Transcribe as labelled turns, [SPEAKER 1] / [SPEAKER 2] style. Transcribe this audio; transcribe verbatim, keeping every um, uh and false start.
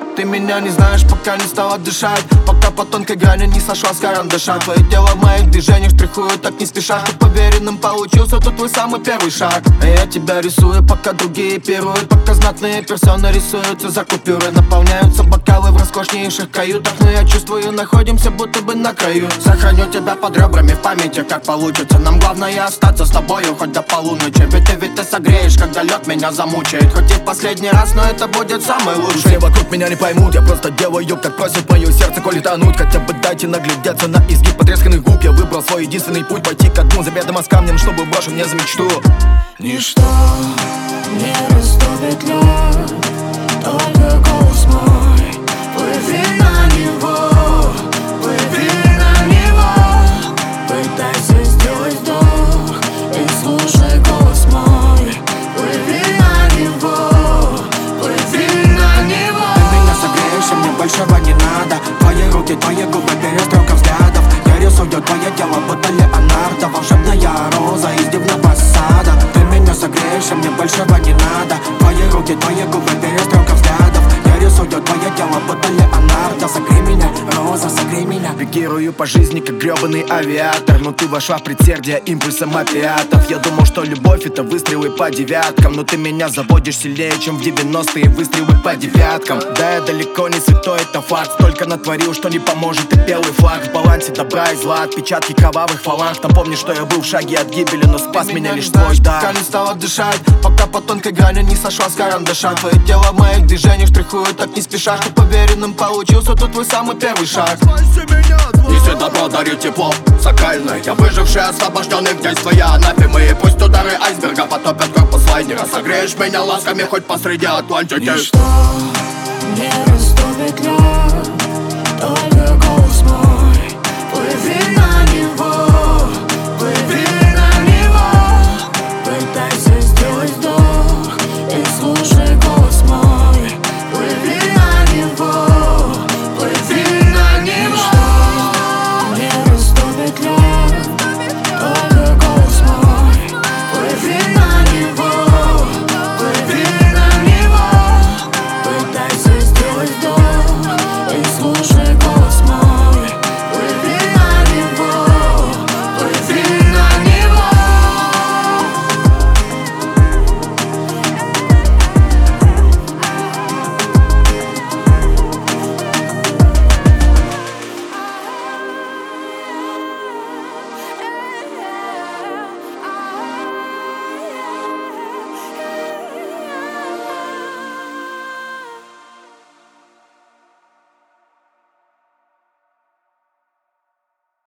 [SPEAKER 1] Ты меня не знаешь, пока не стала дышать, пока по тонкой грани не сошла с карандаша. Твое тело в моих движениях штрихуют так не спеша, чтоб поверенным получился тут твой самый первый шаг. А я тебя рисую, пока другие пируют, пока знатные персоны рисуются за купюры. Наполняются бокалы в роскошнейших каютах, но я чувствую, находимся будто бы на краю. Сохраню тебя под ребрами в памяти, как получится. Нам главное остаться с тобою хоть до полуночи. Ведь ты, ведь ты согреешь, когда лед меня замучает. Хоть и в последний раз, но это будет самый лучший.
[SPEAKER 2] Все вокруг меня не поймут, я просто делаю, как просит мое сердце, коли тонуть. Хотя бы дайте наглядеться на изгиб потресканных губ. Я выбрал свой единственный путь, пойти ко дну, заведомо с камнем, чтобы брошен мне за мечту.
[SPEAKER 3] Ничто не растопит лед, только голос мой. Плыви на него, плыви на него. Пытайся сделать вдох и слушай голос мой. Плыви на него, плыви на него.
[SPEAKER 1] Ты меня согреешь, а мне большего не надо. Твои руки, твои губы, перестрелка взглядов. Я рисую твое тело, будто Леонардо. Волшебная роза из дивного сада. Ты меня согреешь, а мне большего не надо. Твои руки, твои губы, перестрелка взглядов. Я рисую твое тело, будто Леонардо. Согрей меня, роза, согрей меня.
[SPEAKER 2] Бегирую по жизни, как гребаный авиатор, но ты вошла в предсердие импульсом опиатов. Я думал, что любовь это выстрелы по девяткам, но ты меня заводишь сильнее, чем в девяностые выстрелы по девяткам. Да, я далеко не святой, это факт. Столько натворил, что не поможет и белый флаг. В балансе добра и зла, отпечатки кровавых фаланг. Напомни, что я был в шаге от гибели, но спас
[SPEAKER 1] Ты
[SPEAKER 2] меня
[SPEAKER 1] меня
[SPEAKER 2] лишь
[SPEAKER 1] не
[SPEAKER 2] твой
[SPEAKER 1] знаешь,
[SPEAKER 2] дар.
[SPEAKER 1] пока не стала дышать, пока по тонкой грани не сошла с карандаша. Твое тело в моих движениях штрихуют так не спеша, чтоб поверенным получился тут твой самый первый шаг.
[SPEAKER 4] Неси добро, дари тепло сакральное. Я выживший, освобожденный в действии анафемы. И пусть удары айсберга потопят корпус лайнера. Согреешь меня ласками хоть посреди Атлантики.
[SPEAKER 3] Ничто не растопит лед.